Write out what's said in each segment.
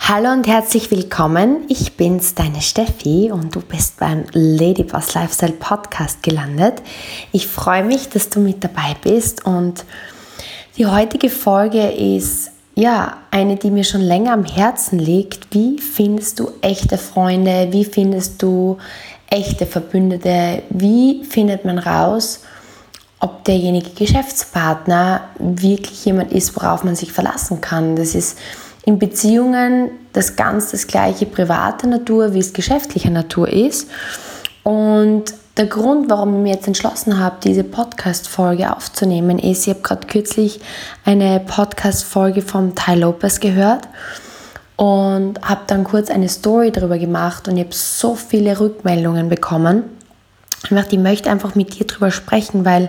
Hallo und herzlich willkommen. Ich bin's, deine Steffi, und du bist beim Ladyboss Lifestyle Podcast gelandet. Ich freue mich, dass du mit dabei bist, und die heutige Folge ist eine, die mir schon länger am Herzen liegt. Wie findest du echte Freunde? Wie findest du echte Verbündete? Wie findet man raus, ob derjenige Geschäftspartner wirklich jemand ist, worauf man sich verlassen kann? Das ist in Beziehungen das gleiche private Natur, wie es geschäftlicher Natur ist. Und der Grund, warum ich mir jetzt entschlossen habe, diese Podcast-Folge aufzunehmen, ist, ich habe gerade kürzlich eine Podcast-Folge von Tai Lopez gehört und habe dann kurz eine Story darüber gemacht, und ich habe so viele Rückmeldungen bekommen. Ich möchte einfach mit dir darüber sprechen, weil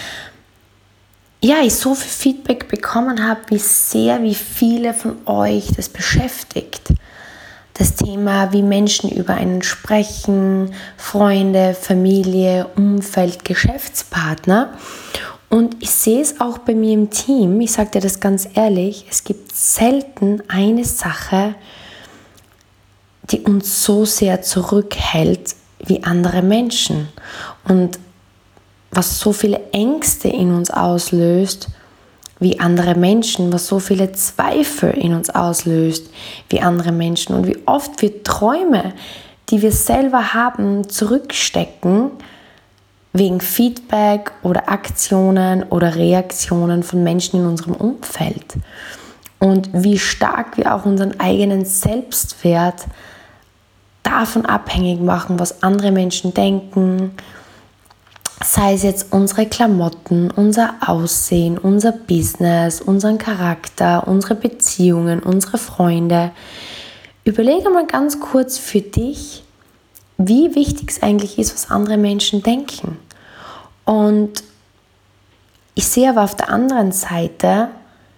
ich so viel Feedback bekommen habe, wie viele von euch das beschäftigt. Das Thema, wie Menschen über einen sprechen, Freunde, Familie, Umfeld, Geschäftspartner. Und ich sehe es auch bei mir im Team, ich sage dir das ganz ehrlich, es gibt selten eine Sache, die uns so sehr zurückhält wie andere Menschen. Und was so viele Ängste in uns auslöst wie andere Menschen, was so viele Zweifel in uns auslöst wie andere Menschen, und wie oft wir Träume, die wir selber haben, zurückstecken wegen Feedback oder Aktionen oder Reaktionen von Menschen in unserem Umfeld, und wie stark wir auch unseren eigenen Selbstwert davon abhängig machen, was andere Menschen denken. Sei es jetzt unsere Klamotten, unser Aussehen, unser Business, unseren Charakter, unsere Beziehungen, unsere Freunde. Überlege mal ganz kurz für dich, wie wichtig es eigentlich ist, was andere Menschen denken. Und ich sehe aber auf der anderen Seite,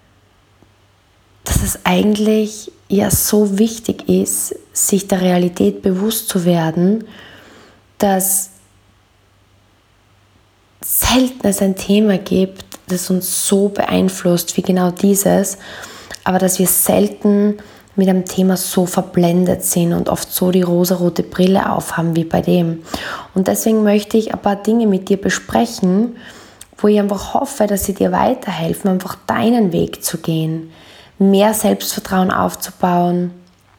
dass es eigentlich so wichtig ist, sich der Realität bewusst zu werden, dass selten es ein Thema gibt, das uns so beeinflusst wie genau dieses, aber dass wir selten mit einem Thema so verblendet sind und oft so die rosarote Brille aufhaben wie bei dem. Und deswegen möchte ich ein paar Dinge mit dir besprechen, wo ich einfach hoffe, dass sie dir weiterhelfen, einfach deinen Weg zu gehen, mehr Selbstvertrauen aufzubauen,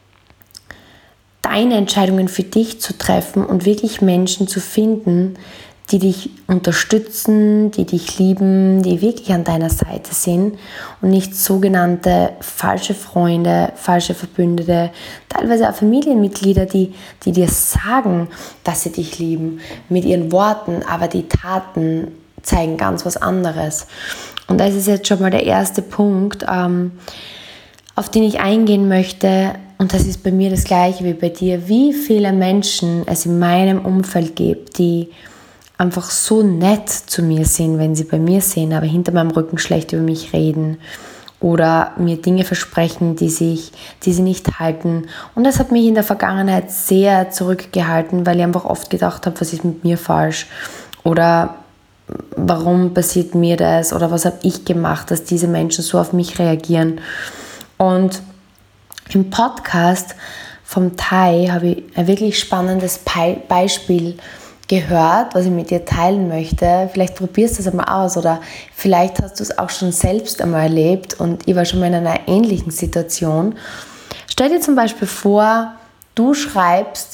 deine Entscheidungen für dich zu treffen und wirklich Menschen zu finden, die dich unterstützen, die dich lieben, die wirklich an deiner Seite sind, und nicht sogenannte falsche Freunde, falsche Verbündete, teilweise auch Familienmitglieder, die dir sagen, dass sie dich lieben, mit ihren Worten, aber die Taten zeigen ganz was anderes. Und das ist jetzt schon mal der erste Punkt, auf den ich eingehen möchte, und das ist bei mir das Gleiche wie bei dir, wie viele Menschen es in meinem Umfeld gibt, die einfach so nett zu mir sind, wenn sie bei mir sind, aber hinter meinem Rücken schlecht über mich reden oder mir Dinge versprechen, die sie nicht halten. Und das hat mich in der Vergangenheit sehr zurückgehalten, weil ich einfach oft gedacht habe, was ist mit mir falsch? Oder warum passiert mir das? Oder was habe ich gemacht, dass diese Menschen so auf mich reagieren? Und im Podcast vom Tai habe ich ein wirklich spannendes Beispiel gehört, was ich mit dir teilen möchte. Vielleicht probierst du es einmal aus, oder vielleicht hast du es auch schon selbst einmal erlebt, und ich war schon mal in einer ähnlichen Situation. Stell dir zum Beispiel vor, du schreibst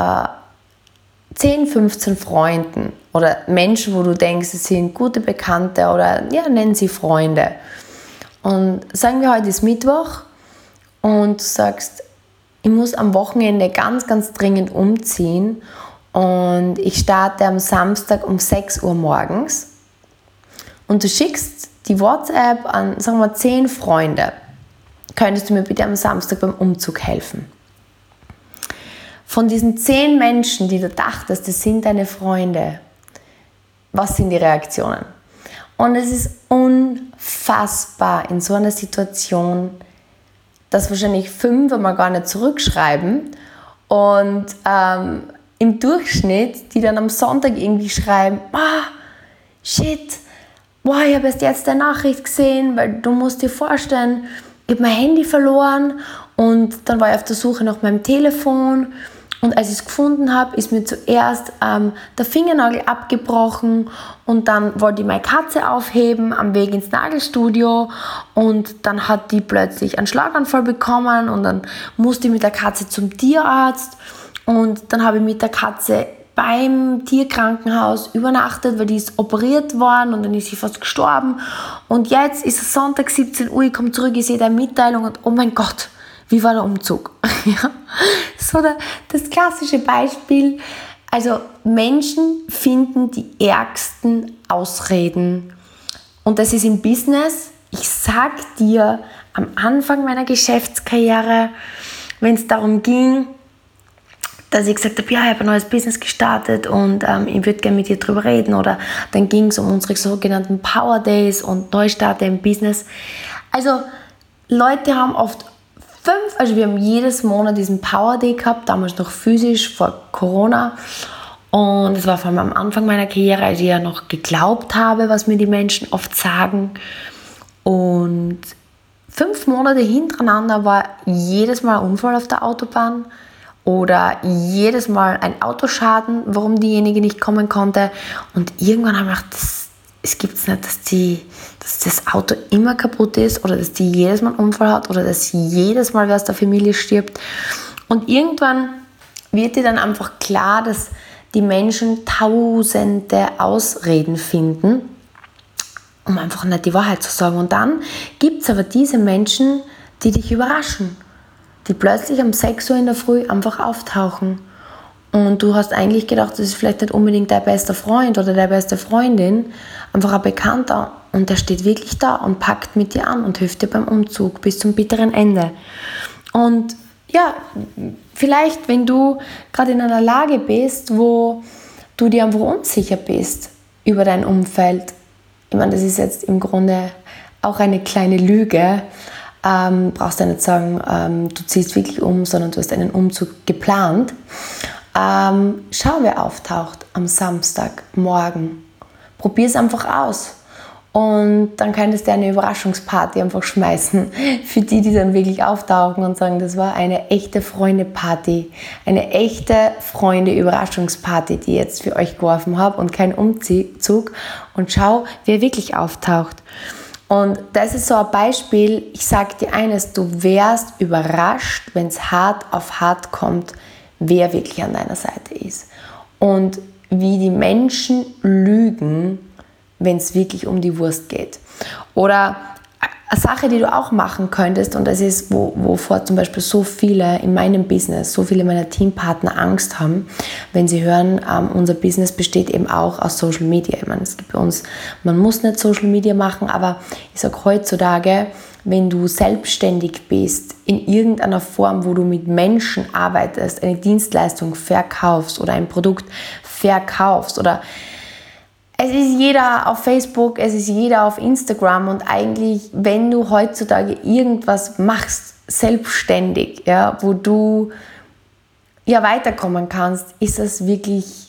10, 15 Freunden oder Menschen, wo du denkst, sie sind gute Bekannte oder nennen sie Freunde. Und sagen wir, heute ist Mittwoch und du sagst, ich muss am Wochenende ganz, ganz dringend umziehen, und ich starte am Samstag um 6 Uhr morgens, und du schickst die WhatsApp an, sagen wir, 10 Freunde. Könntest du mir bitte am Samstag beim Umzug helfen? Von diesen 10 Menschen, die du dachtest, das sind deine Freunde, was sind die Reaktionen? Und es ist unfassbar in so einer Situation, dass wahrscheinlich 5 einmal gar nicht zurückschreiben, und im Durchschnitt, die dann am Sonntag irgendwie schreiben, shit, ich habe erst jetzt eine Nachricht gesehen, weil du musst dir vorstellen, ich habe mein Handy verloren und dann war ich auf der Suche nach meinem Telefon. Und als ich es gefunden habe, ist mir zuerst der Fingernagel abgebrochen und dann wollte ich meine Katze aufheben am Weg ins Nagelstudio und dann hat die plötzlich einen Schlaganfall bekommen und dann musste ich mit der Katze zum Tierarzt und dann habe ich mit der Katze beim Tierkrankenhaus übernachtet, weil die ist operiert worden und dann ist sie fast gestorben. Und jetzt ist es Sonntag 17 Uhr, ich komme zurück, ich sehe eine Mitteilung und oh mein Gott, wie war der Umzug? Ja, so das klassische Beispiel. Also Menschen finden die ärgsten Ausreden. Und das ist im Business. Ich sag dir, am Anfang meiner Geschäftskarriere, wenn es darum ging, dass ich gesagt habe, ja, ich habe ein neues Business gestartet und ich würde gerne mit dir drüber reden. Oder dann ging es um unsere sogenannten Power Days und Neustarter im Business. Also Leute haben oft also wir haben jedes Monat diesen Power Day gehabt, damals noch physisch, vor Corona. Und es war vor allem am Anfang meiner Karriere, als ich ja noch geglaubt habe, was mir die Menschen oft sagen. Und 5 Monate hintereinander war jedes Mal ein Unfall auf der Autobahn oder jedes Mal ein Autoschaden, warum diejenige nicht kommen konnte. Und irgendwann habe ich gedacht, es gibt es nicht, dass das Auto immer kaputt ist oder dass die jedes Mal einen Unfall hat oder dass jedes Mal wer aus der Familie stirbt. Und irgendwann wird dir dann einfach klar, dass die Menschen tausende Ausreden finden, um einfach nicht die Wahrheit zu sagen. Und dann gibt es aber diese Menschen, die dich überraschen, die plötzlich um 6 Uhr in der Früh einfach auftauchen. Und du hast eigentlich gedacht, das ist vielleicht nicht unbedingt dein bester Freund oder deine beste Freundin, einfach ein Bekannter. Und der steht wirklich da und packt mit dir an und hilft dir beim Umzug bis zum bitteren Ende. Und ja, vielleicht, wenn du gerade in einer Lage bist, wo du dir einfach unsicher bist über dein Umfeld, ich meine, das ist jetzt im Grunde auch eine kleine Lüge, brauchst du nicht sagen, du ziehst wirklich um, sondern du hast einen Umzug geplant. Schau, wer auftaucht am Samstagmorgen. Probier es einfach aus. Und dann könntest du eine Überraschungsparty einfach schmeißen für die, die dann wirklich auftauchen und sagen, das war eine echte Freunde-Party, eine echte Freunde-Überraschungsparty, die ich jetzt für euch geworfen habe und kein Umzug. Und schau, wer wirklich auftaucht. Und das ist so ein Beispiel, ich sage dir eines, du wärst überrascht, wenn es hart auf hart kommt, wer wirklich an deiner Seite ist. Und wie die Menschen lügen, wenn es wirklich um die Wurst geht. Oder eine Sache, die du auch machen könntest, und das ist, wovor zum Beispiel so viele in meinem Business, so viele meiner Teampartner Angst haben, wenn sie hören, unser Business besteht eben auch aus Social Media. Ich meine, es gibt bei uns, man muss nicht Social Media machen, aber ich sage heutzutage, wenn du selbstständig bist, in irgendeiner Form, wo du mit Menschen arbeitest, eine Dienstleistung verkaufst oder ein Produkt verkaufst oder es ist jeder auf Facebook, es ist jeder auf Instagram und eigentlich, wenn du heutzutage irgendwas machst, selbstständig, ja, wo du ja weiterkommen kannst, ist das wirklich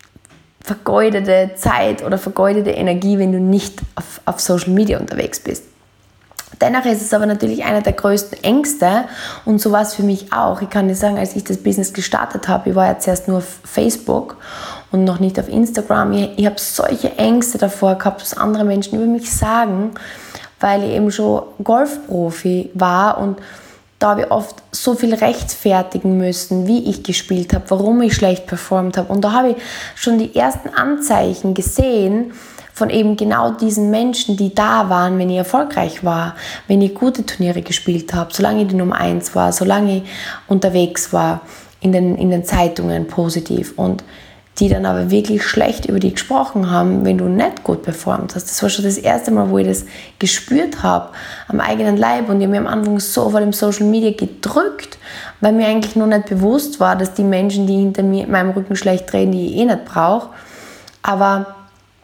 vergeudete Zeit oder vergeudete Energie, wenn du nicht auf Social Media unterwegs bist. Dennoch ist es aber natürlich einer der größten Ängste und so war es für mich auch. Ich kann dir sagen, als ich das Business gestartet habe, ich war ja zuerst nur auf Facebook und noch nicht auf Instagram. Ich habe solche Ängste davor gehabt, was andere Menschen über mich sagen, weil ich eben schon Golfprofi war und da habe ich oft so viel rechtfertigen müssen, wie ich gespielt habe, warum ich schlecht performt habe. Und da habe ich schon die ersten Anzeichen gesehen, von eben genau diesen Menschen, die da waren, wenn ich erfolgreich war, wenn ich gute Turniere gespielt habe, solange ich die Nummer 1 war, solange ich unterwegs war, in den Zeitungen positiv und die dann aber wirklich schlecht über dich gesprochen haben, wenn du nicht gut performt hast. Das war schon das erste Mal, wo ich das gespürt habe am eigenen Leib und ich habe mir am Anfang so vor dem Social Media gedrückt, weil mir eigentlich noch nicht bewusst war, dass die Menschen, die hinter mir in meinem Rücken schlecht reden, die ich eh nicht brauche, aber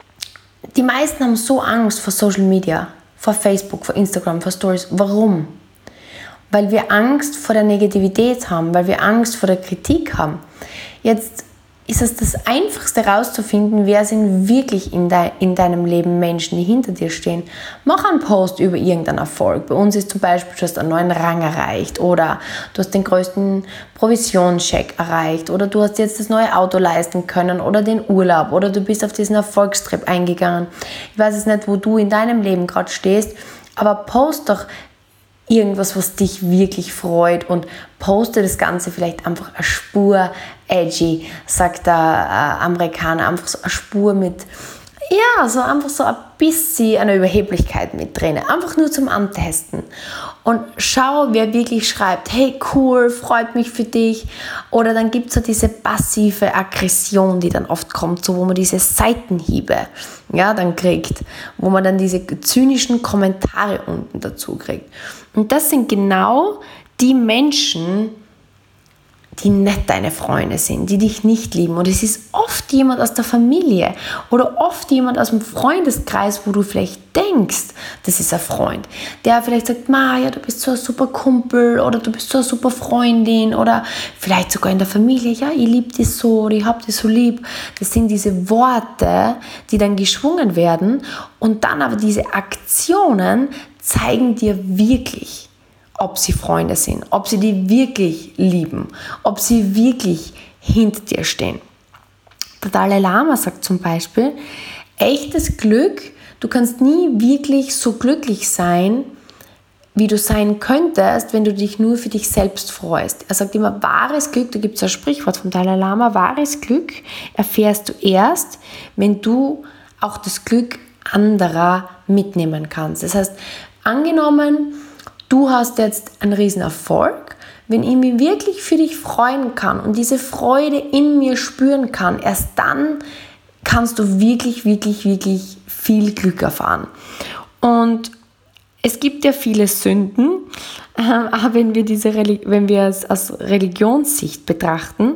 die meisten haben so Angst vor Social Media, vor Facebook, vor Instagram, vor Stories. Warum? Weil wir Angst vor der Negativität haben, weil wir Angst vor der Kritik haben. Jetzt ist es das Einfachste herauszufinden, wer sind wirklich in deinem Leben Menschen, die hinter dir stehen. Mach einen Post über irgendeinen Erfolg. Bei uns ist zum Beispiel, du hast einen neuen Rang erreicht oder du hast den größten Provisionscheck erreicht oder du hast jetzt das neue Auto leisten können oder den Urlaub oder du bist auf diesen Erfolgstrip eingegangen. Ich weiß jetzt nicht, wo du in deinem Leben gerade stehst, aber post doch irgendwas, was dich wirklich freut und poste das Ganze vielleicht einfach eine Spur edgy, sagt der Amerikaner, einfach so eine Spur mit, ja, so einfach so ein bisschen eine Überheblichkeit mit drin, einfach nur zum Antesten. Und schau, wer wirklich schreibt, hey cool, freut mich für dich. Oder dann gibt es so diese passive Aggression, die dann oft kommt, so wo man diese Seitenhiebe dann kriegt, wo man dann diese zynischen Kommentare unten dazu kriegt. Und das sind genau die Menschen, die nicht deine Freunde sind, die dich nicht lieben. Und es ist oft jemand aus der Familie oder oft jemand aus dem Freundeskreis, wo du vielleicht denkst, das ist ein Freund, der vielleicht sagt, Maja, du bist so ein super Kumpel oder du bist so eine super Freundin oder vielleicht sogar in der Familie, ja, ich liebe dich so oder ich hab dich so lieb. Das sind diese Worte, die dann geschwungen werden und dann aber diese Aktionen zeigen dir wirklich, ob sie Freunde sind, ob sie dich wirklich lieben, ob sie wirklich hinter dir stehen. Der Dalai Lama sagt zum Beispiel, echtes Glück, du kannst nie wirklich so glücklich sein, wie du sein könntest, wenn du dich nur für dich selbst freust. Er sagt immer, wahres Glück, da gibt es ein Sprichwort vom Dalai Lama, wahres Glück erfährst du erst, wenn du auch das Glück anderer mitnehmen kannst. Das heißt, angenommen, du hast jetzt einen riesen Erfolg, wenn ich mich wirklich für dich freuen kann und diese Freude in mir spüren kann, erst dann kannst du wirklich, wirklich, wirklich viel Glück erfahren. Und es gibt ja viele Sünden, aber wenn wir es aus Religionssicht betrachten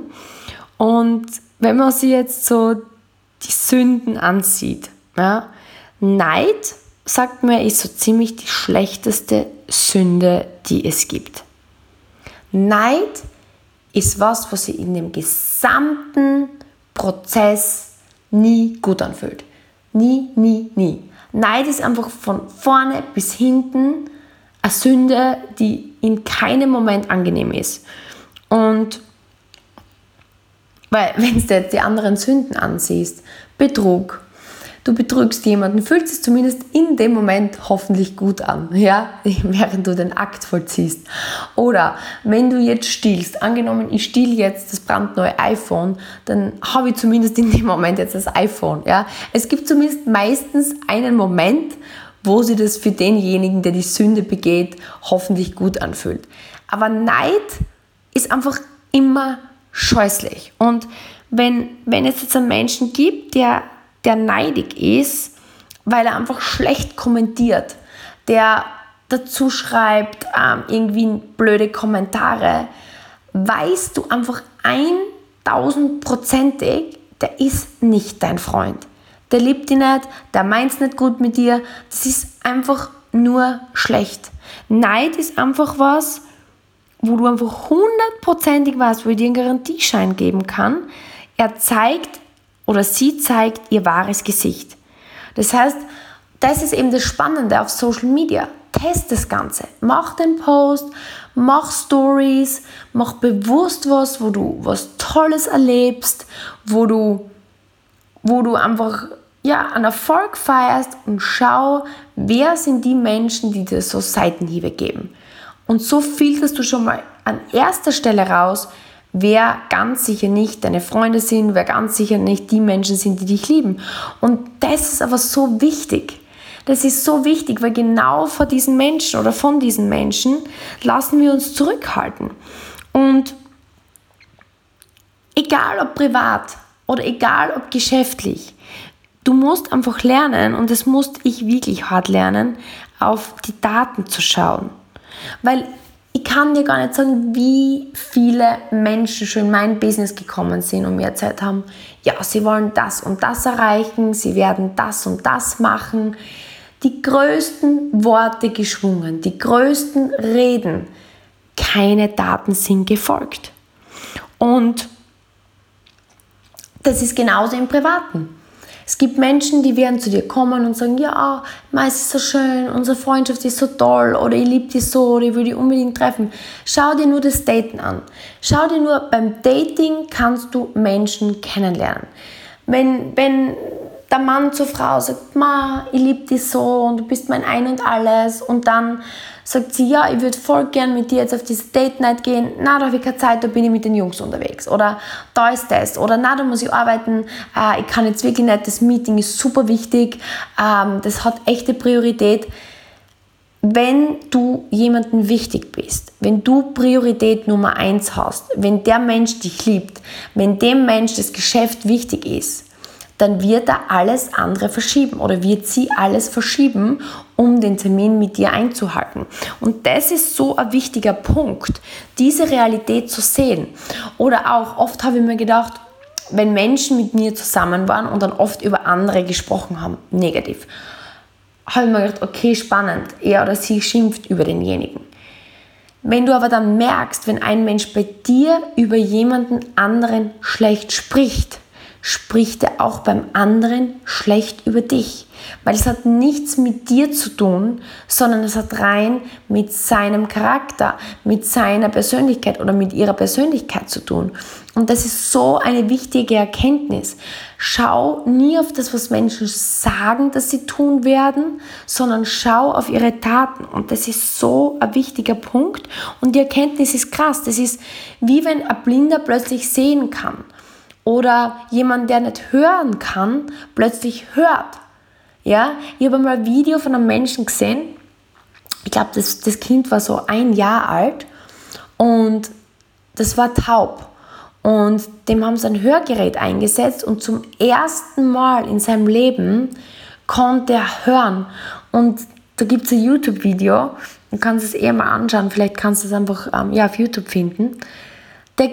und wenn man sich jetzt so die Sünden ansieht, ja, Neid, sagt man, ist so ziemlich die schlechteste Sünde, die es gibt. Neid ist was sich in dem gesamten Prozess nie gut anfühlt. Nie, nie, nie. Neid ist einfach von vorne bis hinten eine Sünde, die in keinem Moment angenehm ist. Und weil, wenn du jetzt die anderen Sünden ansiehst, Betrug, du betrügst jemanden, fühlt es zumindest in dem Moment hoffentlich gut an, ja, während du den Akt vollziehst. Oder wenn du jetzt stiehlst, angenommen, ich stehle jetzt das brandneue iPhone, dann habe ich zumindest in dem Moment jetzt das iPhone. Ja. Es gibt zumindest meistens einen Moment, wo sich das für denjenigen, der die Sünde begeht, hoffentlich gut anfühlt. Aber Neid ist einfach immer scheußlich. Und wenn es jetzt einen Menschen gibt, der neidig ist, weil er einfach schlecht kommentiert, der dazu schreibt, irgendwie blöde Kommentare, weißt du einfach 1000%ig, der ist nicht dein Freund. Der liebt dich nicht, der meint es nicht gut mit dir, das ist einfach nur schlecht. Neid ist einfach was, wo du einfach 100%ig weißt, wo ich dir einen Garantieschein geben kann. Er zeigt oder sie zeigt ihr wahres Gesicht. Das heißt, das ist eben das Spannende auf Social Media. Test das Ganze. Mach den Post, mach Stories, mach bewusst was, wo du was Tolles erlebst, wo du einfach einen Erfolg feierst und schau, wer sind die Menschen, die dir so Seitenhiebe geben. Und so filterst du schon mal an erster Stelle raus, wer ganz sicher nicht deine Freunde sind, wer ganz sicher nicht die Menschen sind, die dich lieben. Und das ist aber so wichtig. Das ist so wichtig, weil genau vor diesen Menschen oder von diesen Menschen lassen wir uns zurückhalten. Und egal ob privat oder egal ob geschäftlich, du musst einfach lernen, und das musste ich wirklich hart lernen, auf die Daten zu schauen. Weil ich kann dir gar nicht sagen, wie viele Menschen schon in mein Business gekommen sind und mir erzählt haben, ja, sie wollen das und das erreichen, sie werden das und das machen. Die größten Worte geschwungen, die größten Reden, keine Daten sind gefolgt. Und Das ist genauso im Privaten. Es gibt Menschen, die werden zu dir kommen und sagen, ja, es ist so schön, unsere Freundschaft ist so toll oder ich liebe dich so oder ich will dich unbedingt treffen. Schau dir nur das Daten an. Schau dir nur, beim Dating kannst du Menschen kennenlernen. Wenn der Mann zur Frau sagt, Ma, ich liebe dich so und du bist mein Ein und Alles und dann sagt sie, ja, ich würde voll gern mit dir jetzt auf diese Date Night gehen, na, da habe ich keine Zeit, da bin ich mit den Jungs unterwegs oder da ist das oder na, da muss ich arbeiten, ich kann jetzt wirklich nicht, das Meeting ist super wichtig, das hat echte Priorität. Wenn du jemandem wichtig bist, wenn du Priorität Nummer 1 hast, wenn der Mensch dich liebt, wenn dem Mensch das Geschäft wichtig ist, dann wird er alles andere verschieben oder wird sie alles verschieben, um den Termin mit dir einzuhalten. Und das ist so ein wichtiger Punkt, diese Realität zu sehen. Oder auch, oft habe ich mir gedacht, wenn Menschen mit mir zusammen waren und dann oft über andere gesprochen haben, negativ, habe ich mir gedacht, okay, spannend, er oder sie schimpft über denjenigen. Wenn du aber dann merkst, wenn ein Mensch bei dir über jemanden anderen schlecht spricht, spricht er auch beim anderen schlecht über dich. Weil es hat nichts mit dir zu tun, sondern es hat rein mit seinem Charakter, mit seiner Persönlichkeit oder mit ihrer Persönlichkeit zu tun. Und das ist so eine wichtige Erkenntnis. Schau nie auf das, was Menschen sagen, dass sie tun werden, sondern schau auf ihre Taten. Und das ist so ein wichtiger Punkt. Und die Erkenntnis ist krass. Das ist wie wenn ein Blinder plötzlich sehen kann. Oder jemand, der nicht hören kann, plötzlich hört. Ja? Ich habe mal ein Video von einem Menschen gesehen, ich glaube, das Kind war so 1 Jahr alt und das war taub. Und dem haben sie ein Hörgerät eingesetzt und zum ersten Mal in seinem Leben konnte er hören. Und da gibt es ein YouTube-Video, du kannst es mal anschauen, vielleicht kannst du es einfach auf YouTube finden. Der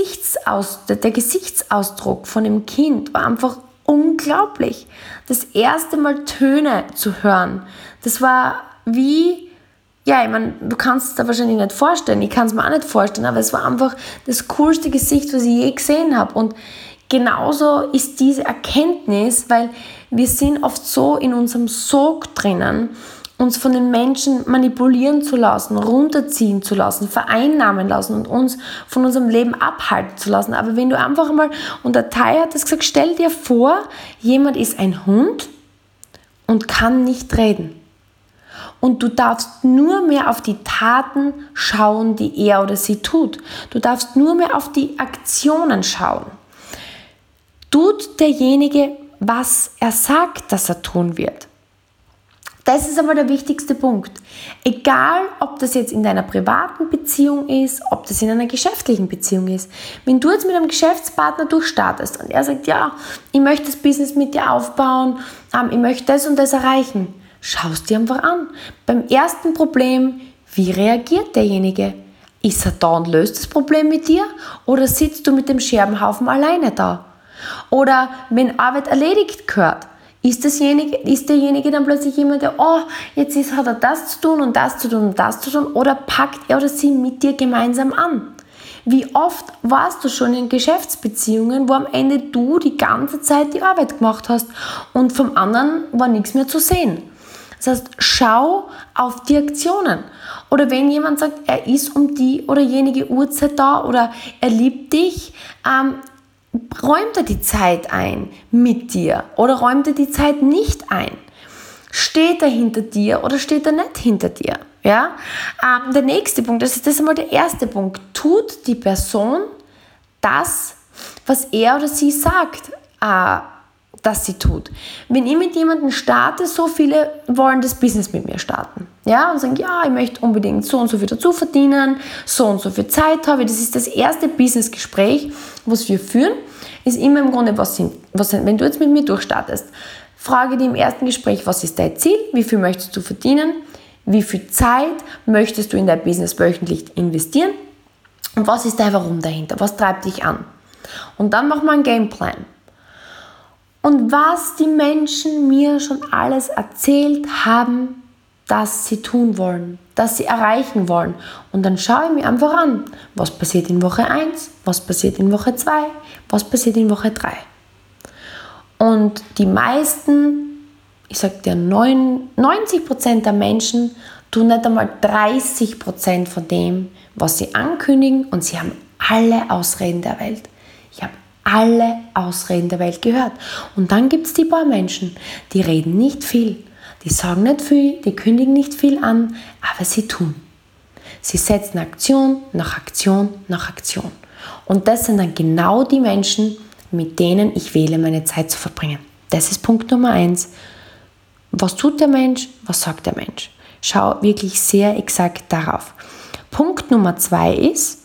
Gesichtsausdruck von dem Kind war einfach unglaublich. Das erste Mal Töne zu hören, das war wie, ja, ich meine, du kannst es dir wahrscheinlich nicht vorstellen, ich kann es mir auch nicht vorstellen, aber es war einfach das coolste Gesicht, was ich je gesehen habe. Und genauso ist diese Erkenntnis, weil wir sind oft so in unserem Sog drinnen, uns von den Menschen manipulieren zu lassen, runterziehen zu lassen, vereinnahmen lassen und uns von unserem Leben abhalten zu lassen. Aber wenn du einfach mal, und der Thai hat das gesagt, stell dir vor, jemand ist ein Hund und kann nicht reden. Und du darfst nur mehr auf die Taten schauen, die er oder sie tut. Du darfst nur mehr auf die Aktionen schauen. Tut derjenige, was er sagt, dass er tun wird? Das ist aber der wichtigste Punkt. Egal, ob das jetzt in deiner privaten Beziehung ist, ob das in einer geschäftlichen Beziehung ist. Wenn du jetzt mit einem Geschäftspartner durchstartest und er sagt, ja, ich möchte das Business mit dir aufbauen, ich möchte das und das erreichen, schau es dir einfach an. Beim ersten Problem, wie reagiert derjenige? Ist er da und löst das Problem mit dir oder sitzt du mit dem Scherbenhaufen alleine da? Oder wenn Arbeit erledigt gehört, ist derjenige dann plötzlich jemand, der, hat er das zu tun und das zu tun und das zu tun, oder packt er oder sie mit dir gemeinsam an? Wie oft warst du schon in Geschäftsbeziehungen, wo am Ende du die ganze Zeit die Arbeit gemacht hast und vom anderen war nichts mehr zu sehen? Das heißt, schau auf die Aktionen. Oder wenn jemand sagt, er ist um die oder jenige Uhrzeit da oder er liebt dich, räumt er die Zeit ein mit dir oder räumt er die Zeit nicht ein? Steht er hinter dir oder steht er nicht hinter dir? Ja? Der nächste Punkt, das ist einmal der erste Punkt. Tut die Person das, was er oder sie sagt, dass sie tut. Wenn ich mit jemandem starte, so viele wollen das Business mit mir starten. Ja, und sagen, ja, ich möchte unbedingt so und so viel dazu verdienen, so und so viel Zeit habe ich. Das ist das erste Businessgespräch, was wir führen, ist immer im Grunde, wenn du jetzt mit mir durchstartest, frage dich im ersten Gespräch, was ist dein Ziel, wie viel möchtest du verdienen, wie viel Zeit möchtest du in dein Business wöchentlich investieren und was ist dein Warum dahinter, was treibt dich an. Und dann machen wir einen Gameplan. Und was die Menschen mir schon alles erzählt haben, dass sie tun wollen, dass sie erreichen wollen. Und dann schaue ich mir einfach an, was passiert in Woche 1, was passiert in Woche 2, was passiert in Woche 3. Und die meisten, ich sage dir 90% der Menschen tun nicht einmal 30% von dem, was sie ankündigen, und sie haben alle Ausreden der Welt. Ich habe alle Ausreden der Welt gehört. Und dann gibt es die paar Menschen, die reden nicht viel, die sagen nicht viel, die kündigen nicht viel an, aber sie tun. Sie setzen Aktion nach Aktion nach Aktion. Und das sind dann genau die Menschen, mit denen ich wähle, meine Zeit zu verbringen. Das ist Punkt Nummer 1. Was tut der Mensch? Was sagt der Mensch? Schau wirklich sehr exakt darauf. Punkt Nummer 2 ist,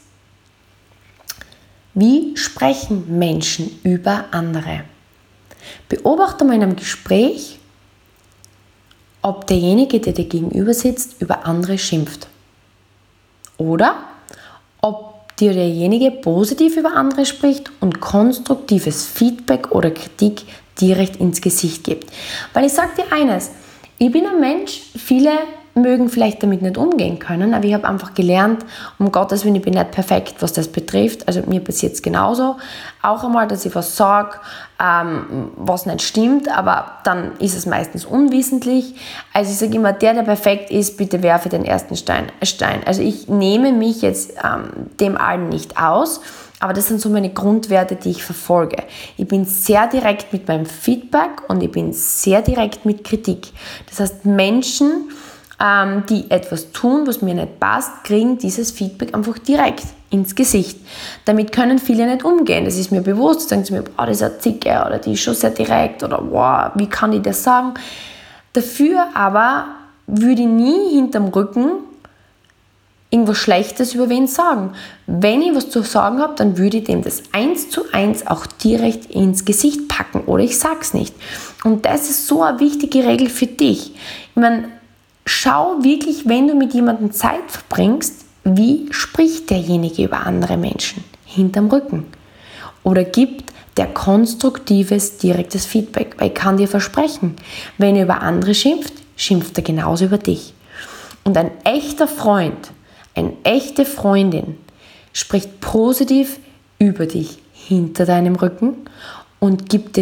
wie sprechen Menschen über andere? Beobachte mal in einem Gespräch, ob derjenige, der dir gegenüber sitzt, über andere schimpft. Oder ob dir derjenige positiv über andere spricht und konstruktives Feedback oder Kritik direkt ins Gesicht gibt. Weil ich sage dir eines, ich bin ein Mensch, viele mögen vielleicht damit nicht umgehen können, aber ich habe einfach gelernt, um Gottes Willen, ich bin nicht perfekt, was das betrifft. Also mir passiert es genauso. Auch einmal, dass ich was sage, was nicht stimmt, aber dann ist es meistens unwissentlich. Also ich sage immer, der perfekt ist, bitte werfe den ersten Stein. Also ich nehme mich jetzt dem allen nicht aus, aber das sind so meine Grundwerte, die ich verfolge. Ich bin sehr direkt mit meinem Feedback und ich bin sehr direkt mit Kritik. Das heißt, Menschen, die etwas tun, was mir nicht passt, kriegen dieses Feedback einfach direkt ins Gesicht. Damit können viele nicht umgehen. Das ist mir bewusst. Da sagen sie mir, boah, das ist eine Zicke oder die ist schon sehr direkt oder wow, wie kann ich das sagen? Dafür aber würde ich nie hinterm Rücken irgendwas Schlechtes über wen sagen. Wenn ich was zu sagen habe, dann würde ich dem das 1:1 auch direkt ins Gesicht packen oder ich sag's nicht. Und das ist so eine wichtige Regel für dich. Ich meine, schau wirklich, wenn du mit jemandem Zeit verbringst, wie spricht derjenige über andere Menschen hinterm Rücken? Oder gibt der konstruktives, direktes Feedback? Weil ich kann dir versprechen, wenn er über andere schimpft, schimpft er genauso über dich. Und ein echter Freund, eine echte Freundin spricht positiv über dich hinter deinem Rücken und gibt dir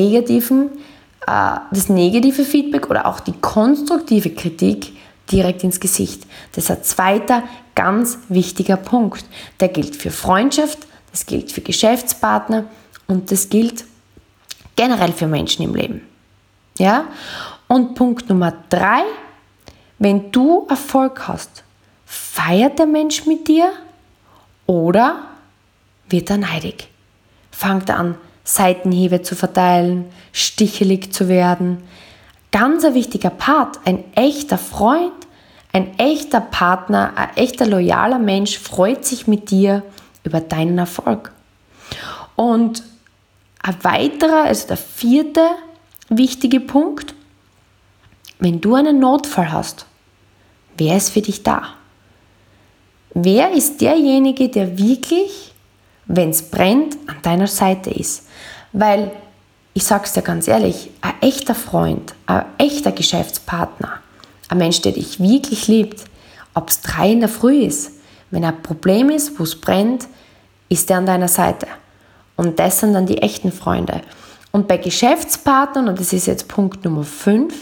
das negative Feedback oder auch die konstruktive Kritik direkt ins Gesicht. Das ist ein zweiter ganz wichtiger Punkt. Der gilt für Freundschaft, das gilt für Geschäftspartner und das gilt generell für Menschen im Leben. Ja? Und Punkt Nummer 3, wenn du Erfolg hast, feiert der Mensch mit dir oder wird er neidig? Fangt er an, Seitenhiebe zu verteilen, stichelig zu werden. Ganz ein wichtiger Part, ein echter Freund, ein echter Partner, ein echter loyaler Mensch freut sich mit dir über deinen Erfolg. Und ein weiterer, also der 4. wichtige Punkt, wenn du einen Notfall hast, wer ist für dich da? Wer ist derjenige, der wirklich, wenn es brennt, an deiner Seite ist? Weil, ich sage es dir ganz ehrlich, ein echter Freund, ein echter Geschäftspartner, ein Mensch, der dich wirklich liebt, ob es 3 in der Früh ist, wenn ein Problem ist, wo es brennt, ist der an deiner Seite. Und das sind dann die echten Freunde. Und bei Geschäftspartnern, und das ist jetzt Punkt Nummer 5,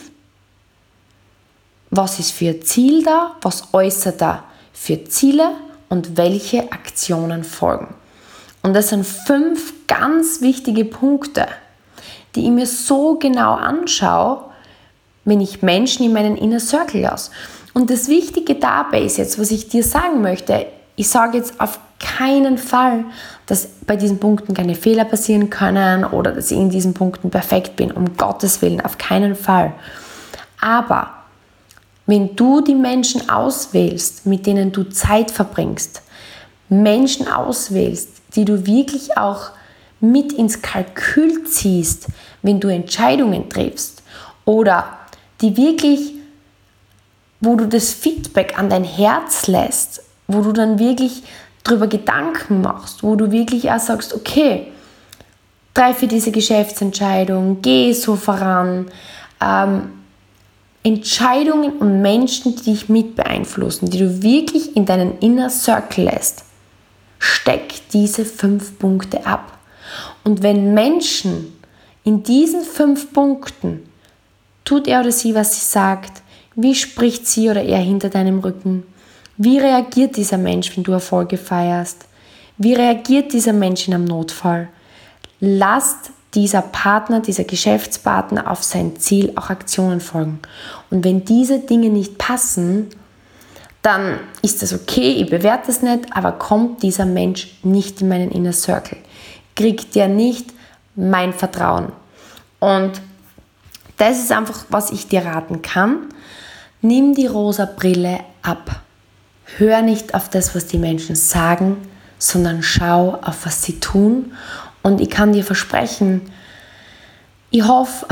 was ist für ein Ziel da, was äußert er für Ziele und welche Aktionen folgen. Und das sind 5 ganz wichtige Punkte, die ich mir so genau anschaue, wenn ich Menschen in meinen Inner Circle lasse. Und das Wichtige dabei ist jetzt, was ich dir sagen möchte, ich sage jetzt auf keinen Fall, dass bei diesen Punkten keine Fehler passieren können oder dass ich in diesen Punkten perfekt bin, um Gottes Willen, auf keinen Fall. Aber wenn du die Menschen auswählst, mit denen du Zeit verbringst, Menschen auswählst, die du wirklich auch mit ins Kalkül ziehst, wenn du Entscheidungen triffst oder die wirklich, wo du das Feedback an dein Herz lässt, wo du dann wirklich drüber Gedanken machst, wo du wirklich auch sagst, okay, treffe diese Geschäftsentscheidung, geh so voran, Entscheidungen und Menschen, die dich mit beeinflussen, die du wirklich in deinen Inner Circle lässt. Steck diese 5 Punkte ab. Und wenn Menschen In diesen 5 Punkten tut er oder sie, was sie sagt, wie spricht sie oder er hinter deinem Rücken, wie reagiert dieser Mensch, wenn du Erfolge feierst, wie reagiert dieser Mensch in einem Notfall. Lasst dieser Partner, dieser Geschäftspartner auf sein Ziel auch Aktionen folgen. Und wenn diese Dinge nicht passen, dann ist das okay, ich bewerte es nicht, aber kommt dieser Mensch nicht in meinen Inner Circle, kriegt der nicht mein Vertrauen. Und das ist einfach, was ich dir raten kann. Nimm die rosa Brille ab. Hör nicht auf das, was die Menschen sagen, sondern schau auf, was sie tun. Und ich kann dir versprechen, ich hoffe,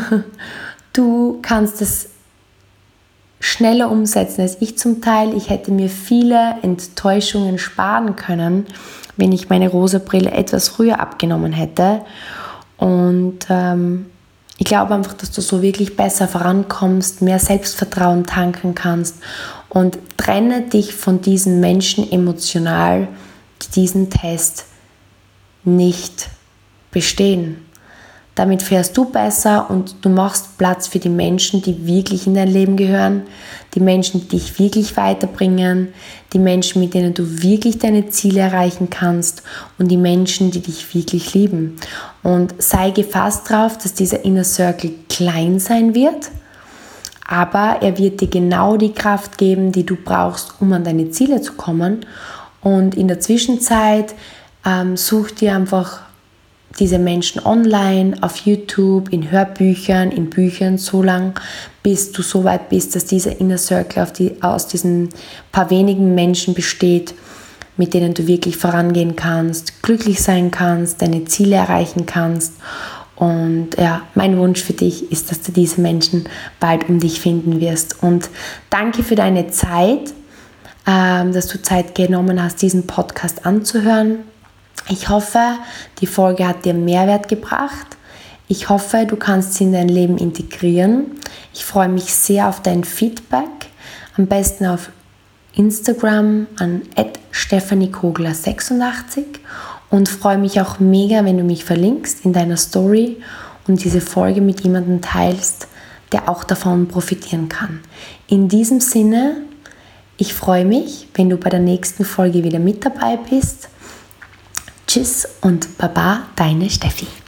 du kannst es schneller umsetzen als ich zum Teil. Ich hätte mir viele Enttäuschungen sparen können, wenn ich meine rosa Brille etwas früher abgenommen hätte. Und ich glaube einfach, dass du so wirklich besser vorankommst, mehr Selbstvertrauen tanken kannst und trenne dich von diesen Menschen emotional, die diesen Test nicht bestehen. Damit fährst du besser und du machst Platz für die Menschen, die wirklich in dein Leben gehören, die Menschen, die dich wirklich weiterbringen, die Menschen, mit denen du wirklich deine Ziele erreichen kannst und die Menschen, die dich wirklich lieben. Und sei gefasst darauf, dass dieser Inner Circle klein sein wird, aber er wird dir genau die Kraft geben, die du brauchst, um an deine Ziele zu kommen. Und in der Zwischenzeit such dir einfach diese Menschen online, auf YouTube, in Hörbüchern, in Büchern, so lange, bis du so weit bist, dass dieser Inner Circle aus diesen paar wenigen Menschen besteht, mit denen du wirklich vorangehen kannst, glücklich sein kannst, deine Ziele erreichen kannst. Und ja, mein Wunsch für dich ist, dass du diese Menschen bald um dich finden wirst. Und danke für deine Zeit, dass du Zeit genommen hast, diesen Podcast anzuhören. Ich hoffe, die Folge hat dir Mehrwert gebracht. Ich hoffe, du kannst sie in dein Leben integrieren. Ich freue mich sehr auf dein Feedback. Am besten auf Instagram an @stephaniekogler86 und freue mich auch mega, wenn du mich verlinkst in deiner Story und diese Folge mit jemandem teilst, der auch davon profitieren kann. In diesem Sinne, ich freue mich, wenn du bei der nächsten Folge wieder mit dabei bist. Tschüss und Baba, deine Steffi.